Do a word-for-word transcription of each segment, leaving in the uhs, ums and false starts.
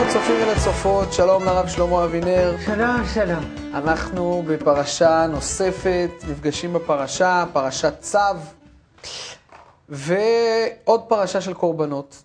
לצופים ולצופות, שלום לרב שלמה אבינר. שלום, שלום. אנחנו בפרשה נוספת, נפגשים בפרשה, פרשת צו, ועוד פרשה של קורבנות.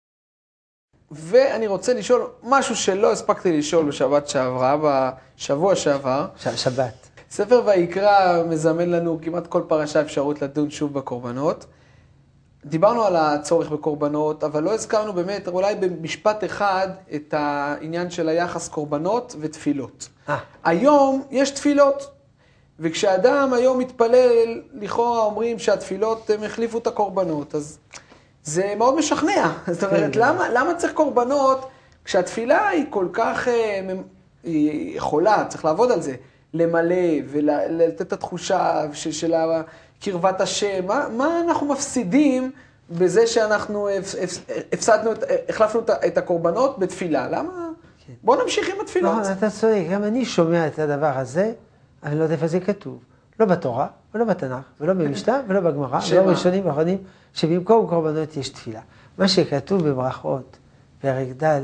ואני רוצה לשאול משהו שלא הספקתי לשאול בשבת שעברה, בשבוע שעבר. ש- שבת. ספר ויקרא מזמן לנו כמעט כל פרשה אפשרות לדון שוב בקורבנות. דיברנו על הצורך בקורבנות, אבל לא הזכרנו באמת, אולי במשפט אחד, את העניין של היחס קורבנות ותפילות. אה. היום יש תפילות, וכשאדם היום מתפלל, לכאורה אומרים שהתפילות הם החליפו את הקורבנות, אז זה מאוד משכנע. זאת אומרת, למה, למה צריך קורבנות כשהתפילה היא כל כך היא יכולה, צריך לעבוד על זה, למלא ולתת את התחושה של, של קרבת השם, מה, מה אנחנו מפסידים בזה שאנחנו הפסדנו, החלפנו את הקורבנות בתפילה? למה? כן. בואו נמשיך עם התפילות. נכון, אתה צודק, גם אני שומע את הדבר הזה, אני לא יודע איפה זה כתוב. לא בתורה, ולא בתנ"ך, ולא במשנה, ולא בגמרא, ולא ראשונים ואחרונים, שבמקום קורבנות יש תפילה. מה שכתוב בברכות, פרק ד',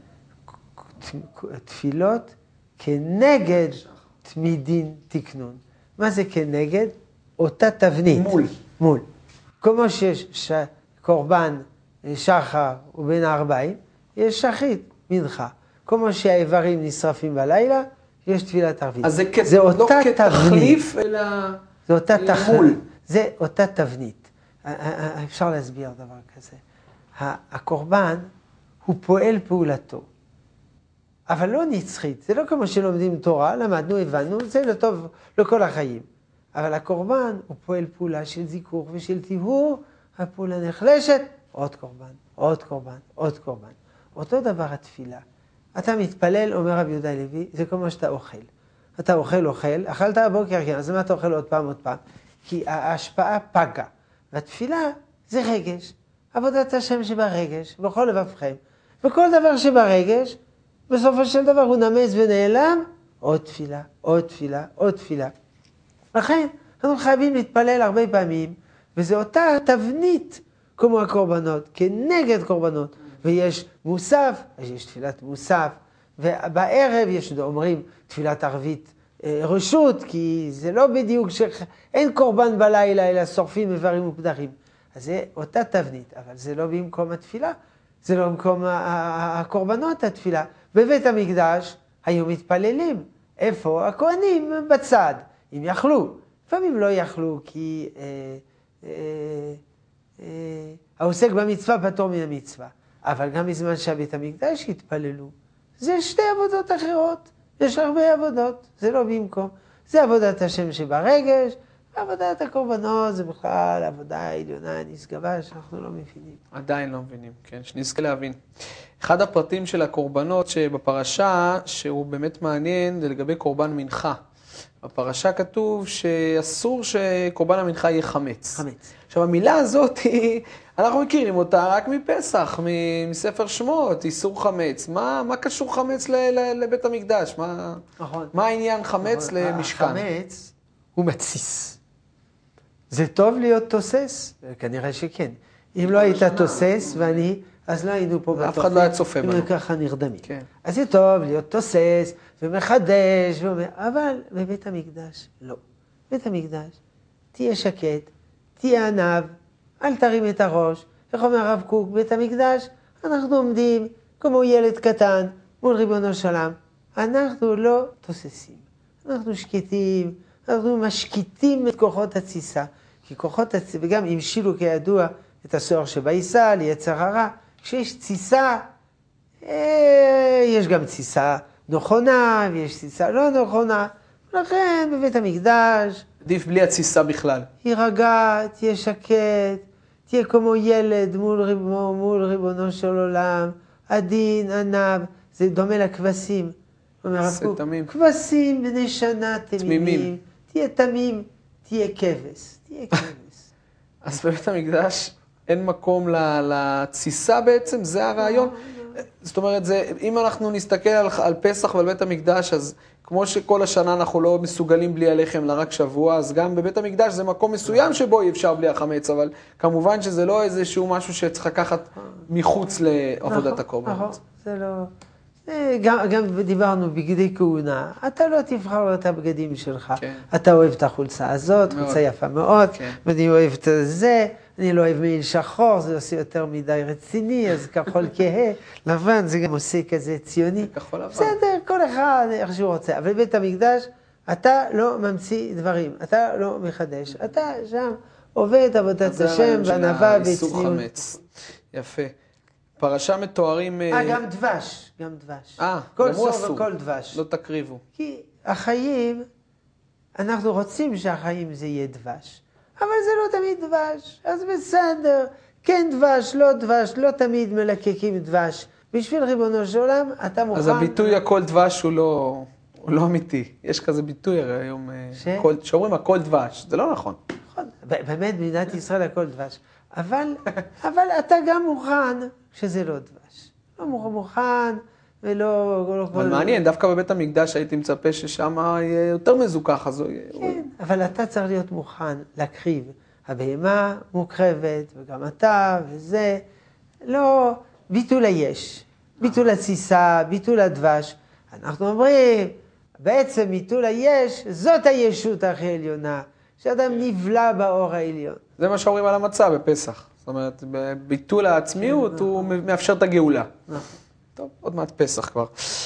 תפילות כנגד תמידין תקנון. מה זה כנגד? אותה תבנית. מול. מול. כמו שיש קורבן שחר ובין הארבעים, יש שחית, מנחה. כמו שהאיברים נשרפים בלילה, יש תפילת ערבית. אז זה, כ... זה לא כתחליף, תבנית. אלא זה אותה מול. זה אותה תבנית. אפשר להסביר דבר כזה. הקורבן הוא פועל פעולתו. אבל לא נצחית. זה לא כמו שלומדים תורה, למדנו, הבנו, זה לא טוב לכל החיים. אבל הקורבן הוא פועל פעולה של זיכוך ושל טיהור, הפעולה נחלשת, עוד קורבן, עוד קורבן, עוד קורבן. אותו דבר התפילה. אתה מתפלל, אומר רבי יהודה הלוי, זה כמו שאתה אוכל. אתה אוכל, אוכל, אכלת הבוקר, כן, אז מה אתה אוכל עוד פעם, עוד פעם? כי ההשפעה פגה. והתפילה זה רגש. עבודת השם שברגש, בכל לבבכם. וכל דבר שברגש, בסופו של דבר הוא נמס ונעלם, עוד תפילה, עוד תפילה, עוד תפילה. לכן, אנחנו חייבים להתפלל הרבה פעמים, וזה אותה תבנית כמו הקורבנות, כנגד קורבנות. ויש מוסף, יש תפילת מוסף, ובערב יש, אומרים, תפילת ערבית רשות, כי זה לא בדיוק שאין קורבן בלילה, אלא שורפים איברים ופדרים. אז זה אותה תבנית, אבל זה לא במקום התפילה, זה לא במקום הקורבנות התפילה. בבית המקדש היו מתפללים. איפה? הכהנים בצד, אם יכלו. לפעמים לא יכלו, כי אה, אה, אה, העוסק במצווה פטור מן המצווה. אבל גם בזמן שהבית המקדש התפללו. זה שתי עבודות אחרות. יש הרבה עבודות, זה לא במקום. זה עבודת השם שברגש, ועבודת הקורבנות זה בכלל עבודה עליונה, נשגבה, שאנחנו לא מבינים. עדיין לא מבינים, כן, שנזכה להבין. אחד הפרטים של הקורבנות שבפרשה, שהוא באמת מעניין, זה לגבי קורבן מנחה. בפרשה כתוב שאסור שקורבן המנחה יהיה חמץ. חמץ. עכשיו המילה הזאת היא, אנחנו מכירים אותה רק מפסח, מספר שמות, איסור חמץ. מה, מה קשור חמץ ל, ל, לבית המקדש? מה, נכון. מה העניין חמץ נכון. למשכן? החמץ הוא מתסיס. זה טוב להיות תוסס? כנראה שכן. אם לא היית תוסס ואני, אז לא היינו פה בתוכנית. אף אחד לא היה צופה בנו. ככה נרדמים. כן. אז זה טוב להיות תוסס ומחדש, ואומר, אבל בבית המקדש לא. בבית המקדש תהיה שקט, תהיה ענב, אל תרים את הראש. איך אומר הרב קוק, בית המקדש אנחנו עומדים כמו ילד קטן מול ריבונו של עולם. אנחנו לא תוססים, אנחנו שקטים, אנחנו משקיטים את כוחות התסיסה. כי כוחות התסיסה, וגם המשילו כידוע את הסוהר שבעיסה, ליצר הרע, כשיש תסיסה, אה, יש גם תסיסה נכונה, ויש תסיסה לא נכונה. לכן בבית המקדש, עדיף בלי התסיסה בכלל. יירגע, תהיה שקט, תהיה כמו ילד מול, ריבונו, מול ריבונו של עולם, עדין, ענב, זה דומה לכבשים. זה תמים. כבשים בני שנה תמימים, תמימים. תהיה תמים, תהיה כבש, תהיה כבש. אז בבית המקדש אין מקום לתסיסה בעצם, זה הרעיון. זאת אומרת, זה, אם אנחנו נסתכל על, על פסח ועל בית המקדש, אז כמו שכל השנה אנחנו לא מסוגלים בלי הלחם לרק שבוע, אז גם בבית המקדש זה מקום מסוים שבו אי אפשר בלי החמץ, אבל כמובן שזה לא איזשהו משהו שצריך לקחת מחוץ לעבודת הקורבנות. זה לא, גם, גם דיברנו בגדי כהונה, אתה לא תבחר את הבגדים שלך. כן. אתה אוהב את החולצה הזאת, מאוד. חולצה יפה מאוד, כן. ואני אוהב את זה, אני לא אוהב מעיל שחור, זה עושה יותר מדי רציני, אז כחול כהה, לבן זה גם עושה כזה ציוני. כחול לבן. בסדר, כל אחד איך שהוא רוצה, אבל בית המקדש, אתה לא ממציא דברים, אתה לא מחדש, אתה שם עובד עבודת השם, בענווה, איסור בצניעות. חמץ. יפה. פרשה מתוארים... אה, גם דבש, גם דבש. אה, כל גם הוא סוף אסור. וכל דבש. לא תקריבו. כי החיים, אנחנו רוצים שהחיים זה יהיה דבש, אבל זה לא תמיד דבש, אז בסדר, כן דבש, לא דבש, לא תמיד מלקקים דבש. בשביל ריבונו של עולם, אתה מוכן... אז הביטוי הכל דבש הוא לא, הוא לא אמיתי. יש כזה ביטוי הרי היום, ש? כל, שאומרים הכל דבש, זה לא נכון. נכון, באמת במדינת ישראל הכל דבש, אבל, אבל אתה גם מוכן שזה לא דבש. לא מוכן ולא... לא, אבל לא, מעניין, דווקא בבית המקדש הייתי מצפה ששם יהיה יותר מזוכח, אז הוא... כן, אבל אתה צריך להיות מוכן להקריב. הבהמה מוקרבת, וגם אתה, וזה, לא, ביטול היש, ביטול התסיסה, ביטול הדבש. אנחנו אומרים, בעצם ביטול היש, זאת הישות הכי עליונה, שאדם נבלע באור העליון. זה מה שאומרים על המצה בפסח. זאת אומרת, ביטול העצמיות הוא מאפשר את הגאולה. טוב, עוד מעט פסח כבר.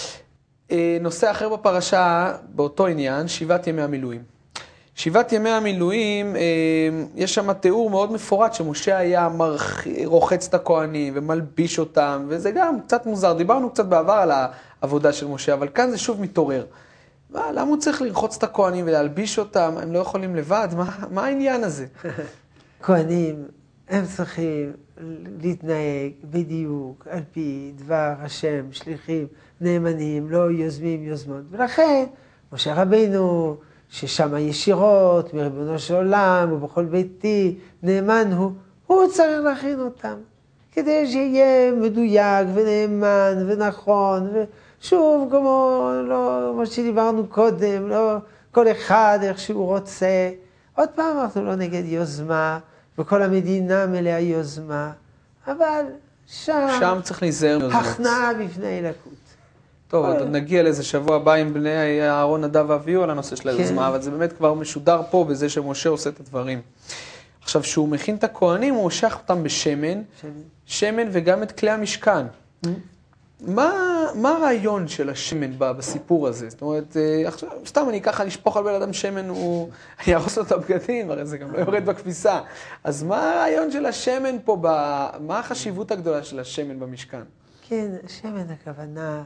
נושא אחר בפרשה, באותו עניין, שבעת ימי המילואים. שבעת ימי המילואים, יש שם תיאור מאוד מפורט שמשה היה מרח... רוחץ את הכהנים ומלביש אותם, וזה גם קצת מוזר. דיברנו קצת בעבר על העבודה של משה, אבל כאן זה שוב מתעורר. מה, למה הוא צריך לרחוץ את הכהנים ולהלביש אותם? הם לא יכולים לבד? מה, מה העניין הזה? כהנים, הם צריכים להתנהג בדיוק על פי דבר השם, שליחים, נאמנים, לא יוזמים יוזמות. ולכן, משה רבינו, ששם ישירות, מריבונו של עולם, ובכל ביתי, נאמן הוא, הוא צריך להכין אותם. כדי שיהיה מדויק ונאמן ונכון, ושוב, כמו לא, מה שדיברנו קודם, לא כל אחד איך שהוא רוצה. עוד פעם, אנחנו לא נגד יוזמה, וכל המדינה מלאה יוזמה, אבל שם, שם צריך להיזהר מיוזמות. הכנעה בפני אלוקות. טוב, עוד נגיע לאיזה שבוע הבא עם בני אהרון, נדב ואביהו על הנושא של היוזמה, אבל זה באמת כבר משודר פה בזה שמשה עושה את הדברים. עכשיו, כשהוא מכין את הכהנים, הוא הושך אותם בשמן, שמן וגם את כלי המשכן. מה, מה הרעיון של השמן בסיפור הזה? זאת אומרת, עכשיו, סתם אני ככה לשפוך על בן אדם שמן, הוא יהרוס לו את הבגדים, הרי זה גם לא יורד בכביסה. אז מה הרעיון של השמן פה, ב... מה החשיבות הגדולה של השמן במשכן? כן, שמן הכוונה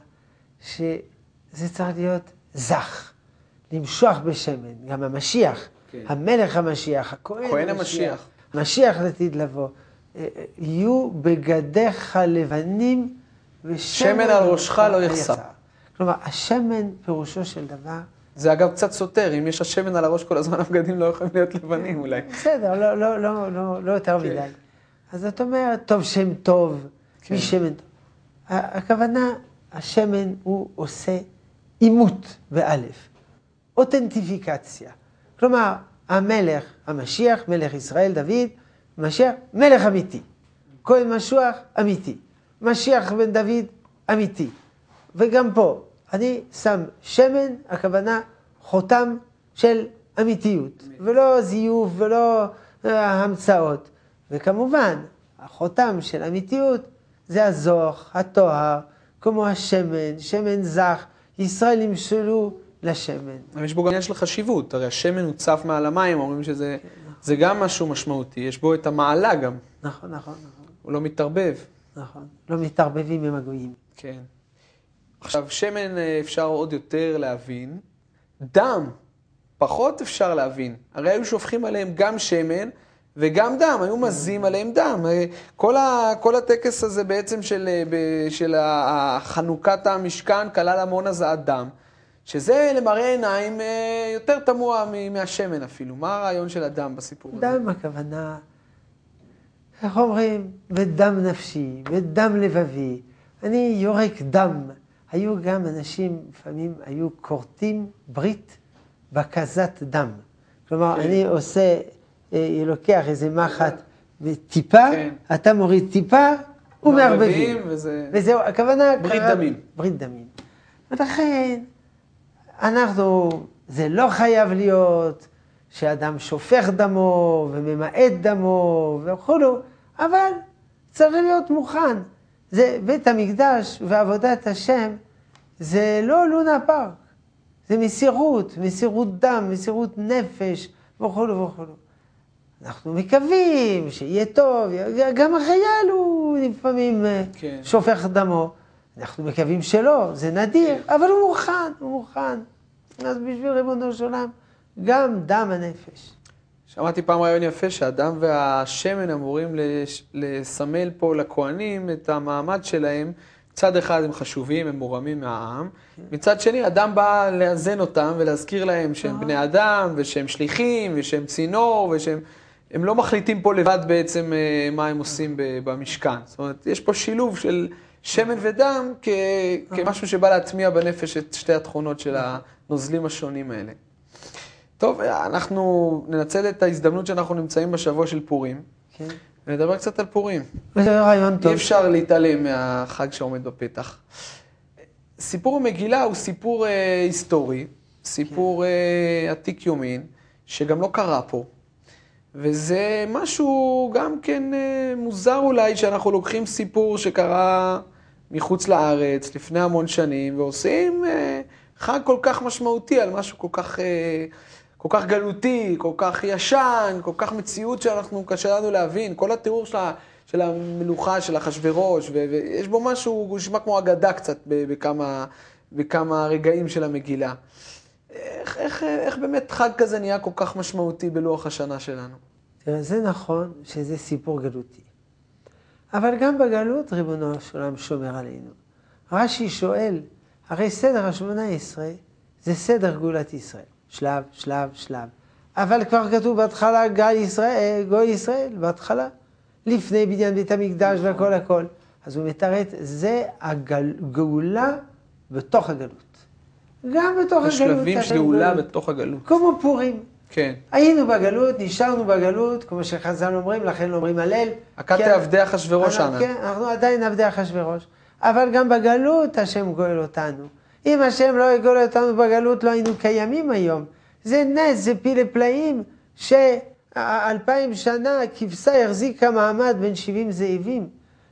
שזה צריך להיות זך, למשוח בשמן, גם המשיח, כן. המלך המשיח, הכהן, הכהן המשיח, המשיח, משיח לתת לבוא, יהיו בגדיך לבנים, שמן על ראשך לא יחסר. כלומר, השמן פירושו של דבר... זה אגב קצת סותר, אם יש השמן על הראש כל הזמן, הבגדים לא יכולים להיות לבנים אולי. בסדר, לא, לא, לא, לא, לא יותר מדי. אז זאת אומרת, טוב שם טוב, משמן טוב. הכוונה, השמן הוא עושה אימות באלף, אותנטיפיקציה. כלומר, המלך, המשיח, מלך ישראל, דוד, משיח, מלך אמיתי. כהן משוח, אמיתי. משיח בן דוד, אמיתי. וגם פה, אני שם שמן, הכוונה חותם של אמיתיות, ולא זיוף ולא המצאות. וכמובן, החותם של אמיתיות זה הזוך, התואר, כמו השמן, שמן זך, ישראל ימשלו לשמן. אבל יש בו גם עניין של חשיבות, הרי השמן הוא צף מעל המים, אומרים שזה זה גם משהו משמעותי, יש בו את המעלה גם. נכון, נכון, נכון. הוא לא מתערבב. נכון, לא מתערבבים עם הגויים. כן. עכשיו, שמן אפשר עוד יותר להבין, דם פחות אפשר להבין. הרי היו שופכים עליהם גם שמן וגם דם, היו מזים עליהם דם. כל, ה, כל הטקס הזה בעצם של, של חנוכת המשכן כלל המון הזעת דם, שזה למראה עיניים יותר תמוה מהשמן אפילו. מה הרעיון של הדם בסיפור הזה? דם הכוונה, איך אומרים, בדם נפשי, בדם לבבי. אני יורק דם. היו גם אנשים, לפעמים היו קורטים ברית בקזת דם. כלומר, כן. אני עושה, לוקח איזה מחט טיפה, כן. אתה מוריד טיפה, ומערבבים. וזה... וזהו, הכוונה... ברית קרה... דמים. ברית דמים. ולכן, אנחנו, זה לא חייב להיות שאדם שופך דמו וממעט דמו וכולו, אבל צריך להיות מוכן. זה בית המקדש ועבודת השם, זה לא לונה פארק. זה מסירות, מסירות דם, מסירות נפש וכולו וכולו. אנחנו מקווים שיהיה טוב, גם החייל הוא לפעמים כן. שופך דמו. אנחנו מקווים שלא, זה נדיר, כן. אבל הוא מוכן, הוא מוכן. אז בשביל ריבונו של עולם, גם דם הנפש. שמעתי פעם רעיון יפה שהדם והשמן אמורים לסמל פה לכהנים את המעמד שלהם. מצד אחד הם חשובים, הם מורמים מהעם. מצד שני, אדם בא לאזן אותם ולהזכיר להם שהם בני אדם, ושהם שליחים, ושהם צינור, ושהם הם לא מחליטים פה לבד בעצם מה הם עושים במשכן. זאת אומרת, יש פה שילוב של שמן ודם כ... כמשהו שבא להטמיע בנפש את שתי התכונות של הנוזלים השונים האלה. טוב, אנחנו ננצל את ההזדמנות שאנחנו נמצאים בשבוע של פורים, כן. ונדבר קצת על פורים. זה רעיון טוב. אי אפשר להתעלם מהחג שעומד בפתח. סיפור המגילה הוא סיפור אה, היסטורי, סיפור אה, עתיק יומין, שגם לא קרה פה. וזה משהו גם כן אה, מוזר אולי, שאנחנו לוקחים סיפור שקרה מחוץ לארץ לפני המון שנים, ועושים אה, חג כל כך משמעותי על משהו כל כך, אה, כל כך גלותי, כל כך ישן, כל כך מציאות שאנחנו קשה לנו להבין. כל התיאור של, של המלוכה, של אחשוורוש, ו- ויש בו משהו, הוא נשמע כמו אגדה קצת בכמה, בכמה רגעים של המגילה. איך, איך, איך באמת חג כזה נהיה כל כך משמעותי בלוח השנה שלנו? תראה, זה נכון שזה סיפור גלותי. אבל גם בגלות ריבונו של עולם שומר עלינו. רש"י שואל, הרי סדר השמונה עשרה זה סדר גאולת ישראל. שלב, שלב, שלב. אבל כבר כתוב בהתחלה גל ישראל, גוי ישראל, בהתחלה. לפני בניין בית המקדש והכל הכל. אז הוא מתארת, זה הגאולה בתוך הגלות. גם בתוך הגלות. השלבים של גאולה בתוך הגלות. כמו פורים. כן. היינו בגלות, נשארנו בגלות, כמו שחז"ל אומרים, לכן אומרים הלל. הכת עבדי אחשוורוש אנא. כן, אנחנו עדיין עבדי אחשוורוש. אבל גם בגלות השם גואל אותנו. אם השם לא יגאל אותנו בגלות, לא היינו קיימים היום. זה נס, זה פילי פלאים, שאלפיים שנה כבשה החזיקה מעמד בין שבעים זאבים.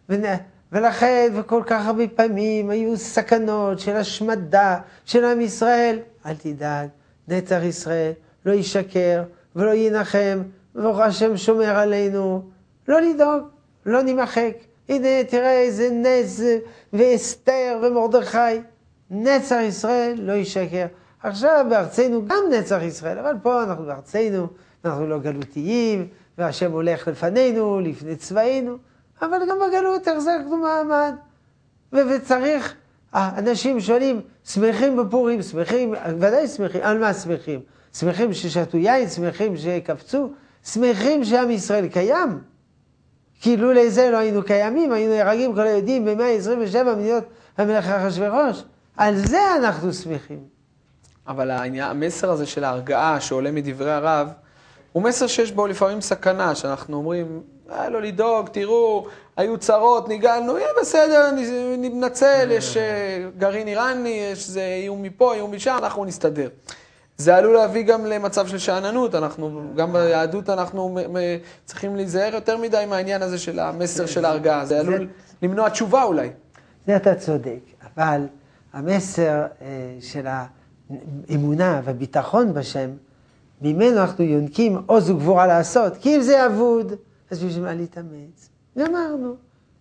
ולכן, וכל כך הרבה פעמים, היו סכנות של השמדה של עם ישראל. אל תדאג, נצח ישראל לא ישקר ולא ינחם, והשם שומר עלינו. לא לדאוג, לא נמחק. הנה, תראה איזה נס, ואסתר ומרדכי. נצח ישראל לא ישקר. עכשיו בארצנו גם נצח ישראל, אבל פה אנחנו בארצנו, אנחנו לא גלותיים, והשם הולך לפנינו, לפני צבאינו, אבל גם בגלות החזקנו מעמד. וצריך, אנשים שואלים, שמחים בפורים, שמחים, ודאי שמחים, על מה שמחים? שמחים ששתו יין, שמחים שקפצו, שמחים שעם ישראל קיים. כאילו לזה לא היינו קיימים, היינו הרגים כל היהודים ב-מאה עשרים ושבע מדינות המלך אחשוורוש. על זה אנחנו שמחים. אבל העניין, המסר הזה של ההרגעה שעולה מדברי הרב, הוא מסר שיש בו לפעמים סכנה, שאנחנו אומרים, אה, לא לדאוג, תראו, היו צרות, ניגלנו, יהיה בסדר, ננצל, יש גרעין איראני, יש זה איום מפה, איום משם, אנחנו נסתדר. זה עלול להביא גם למצב של שאננות, אנחנו, גם ביהדות אנחנו צריכים להיזהר יותר מדי מהעניין הזה של המסר של ההרגעה, זה עלול למנוע תשובה אולי. זה אתה צודק, אבל המסר של האמונה והביטחון בשם, ממנו אנחנו יונקים עוז וגבורה לעשות, כי אם זה אבוד, אז בשביל מה להתאמץ? גמרנו,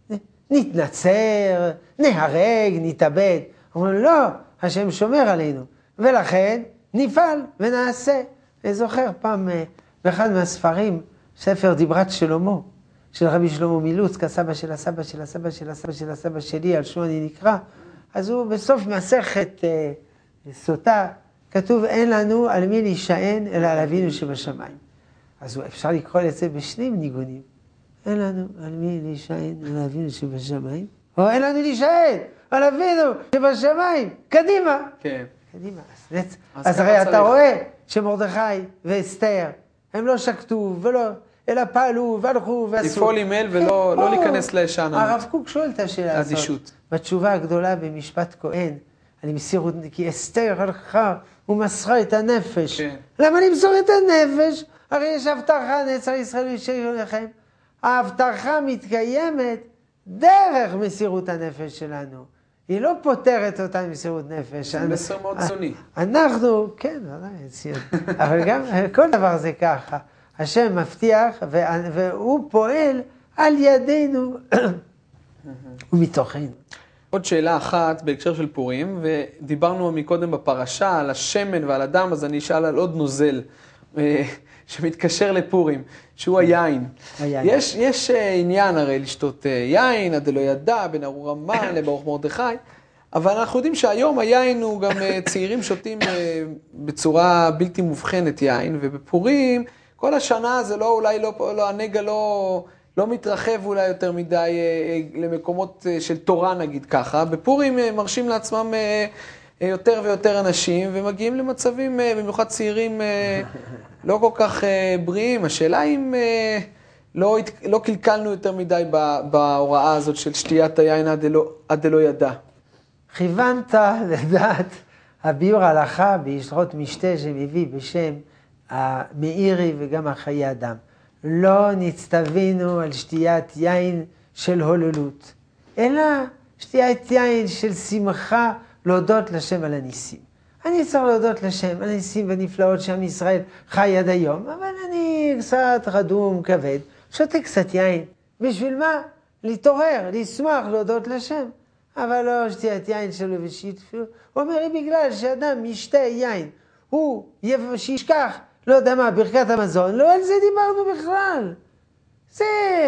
נתנצר, נהרג, נתאבד. אומרים, לא, השם שומר עלינו, ולכן נפעל ונעשה. אני זוכר פעם באחד מהספרים, ספר דיברת שלמה, של רבי שלמה מילוצק, הסבא של הסבא של הסבא של הסבא של הסבא שלי, על שמו אני נקרא, אז הוא בסוף מסכת אה, סוטה, כתוב אין לנו על מי להישען אלא על אבינו שבשמיים. אז אפשר לקרוא את זה בשני ניגונים. אין לנו על מי להישען על אבינו שבשמיים, או אין לנו להישען על אבינו שבשמיים. קדימה. כן. קדימה. אז, אז, אז הרי אתה רואה שמרדכי ואסתר, הם לא שקטו ולא, אלא פעלו והלכו ועשו. לפעול עם אל ולא לא להיכנס לשאננות. הרב קוק שואל את השאלה הזאת. אדישות. בתשובה הגדולה במשפט כהן, על מסירות, כי אסתר הלכה ומסרה את הנפש. כן. למה למסור את הנפש? הרי יש הבטחה, נצר ישראל וישאיר לכם. ההבטחה מתקיימת דרך מסירות הנפש שלנו. היא לא פותרת אותה מסירות נפש. זה מסר מאוד ציוני. אנחנו, כן, ציוני. אבל גם כל דבר זה ככה. השם מבטיח והוא פועל על ידינו ומתוכנו. עוד שאלה אחת בהקשר של פורים, ודיברנו מקודם בפרשה על השמן ועל הדם, אז אני אשאל על עוד נוזל שמתקשר לפורים, שהוא היין. היין. יש, יש עניין הרי לשתות יין, עד לא ידע, בין ארור המן לברוך מרדכי, אבל אנחנו יודעים שהיום היין הוא גם צעירים שותים בצורה בלתי מובחנת יין, ובפורים כל השנה זה לא, אולי לא, לא הנגע לא... לא מתרחב אולי יותר מדי למקומות של תורה נגיד ככה. בפורים מרשים לעצמם יותר ויותר אנשים ומגיעים למצבים, במיוחד צעירים, לא כל כך בריאים. השאלה אם לא, לא קלקלנו יותר מדי בהוראה הזאת של שתיית היין עד לא, עד לא ידע. כיוונת לדעת הביור הלכה בישרות משתה שמביא בשם המאירי וגם החיי אדם. לא נצטווינו על שתיית יין של הוללות, אלא שתיית יין של שמחה להודות לשם על הניסים. אני צריך להודות לשם על הניסים והנפלאות שעם ישראל חי עד היום, אבל אני קצת רדום, כבד, שותה קצת יין. בשביל מה? להתעורר, לשמח, להודות לשם. אבל לא שתיית יין שלו ושיתפו. הוא אומר לי, בגלל שאדם ישתה יין, הוא שישכח, לא יודע מה, ברכת המזון, לא על זה דיברנו בכלל. זה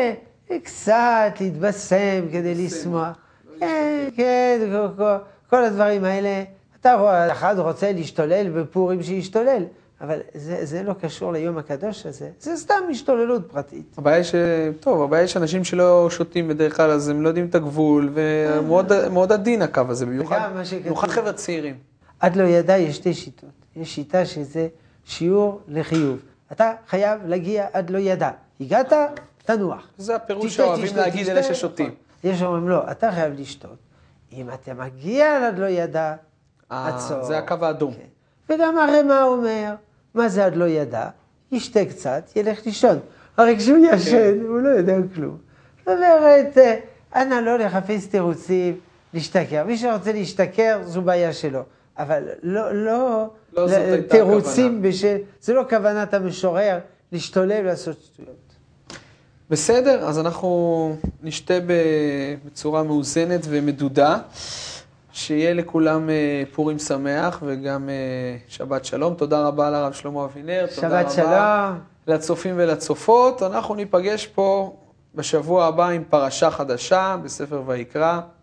קצת להתבשם כדי לשמוח. כן, כן, כל הדברים האלה. אתה רואה, אחד רוצה להשתולל בפורים שישתולל, אבל זה, זה לא קשור ליום הקדוש הזה. זה סתם השתוללות פרטית. הבעיה ש... טוב, הבעיה יש אנשים שלא שותים בדרך כלל, אז הם לא יודעים את הגבול, ומאוד מאוד עדין הקו הזה, במיוחד חבר'ה צעירים. עד לא ידע, יש שתי שיטות. יש שיטה שזה שיעור לחיוב. אתה חייב להגיע עד לא ידע. הגעת, תנוח. זה הפירוש שאוהבים להגיד אלה ששותים. יש אומרים לא, אתה חייב לשתות. אם אתה מגיע עד לא ידע, עצור. זה הקו האדום. וגם הרי מה אומר? מה זה עד לא ידע? ישתה קצת, ילך לישון. הרי כשהוא ישן, הוא לא יודע כלום. זאת אומרת, אנא לא לחפש תירוצים, להשתכר. מי שרוצה להשתכר, זו בעיה שלו. אבל לא, לא, לא זאת הייתה תירוצים בשל, זה לא כוונת המשורר להשתולל ולעשות שטויות. בסדר, אז אנחנו נשתה בצורה מאוזנת ומדודה, שיהיה לכולם פורים שמח וגם שבת שלום. תודה רבה לרב שלמה אבינר, תודה רבה שלום. לצופים ולצופות. אנחנו ניפגש פה בשבוע הבא עם פרשה חדשה בספר ויקרא.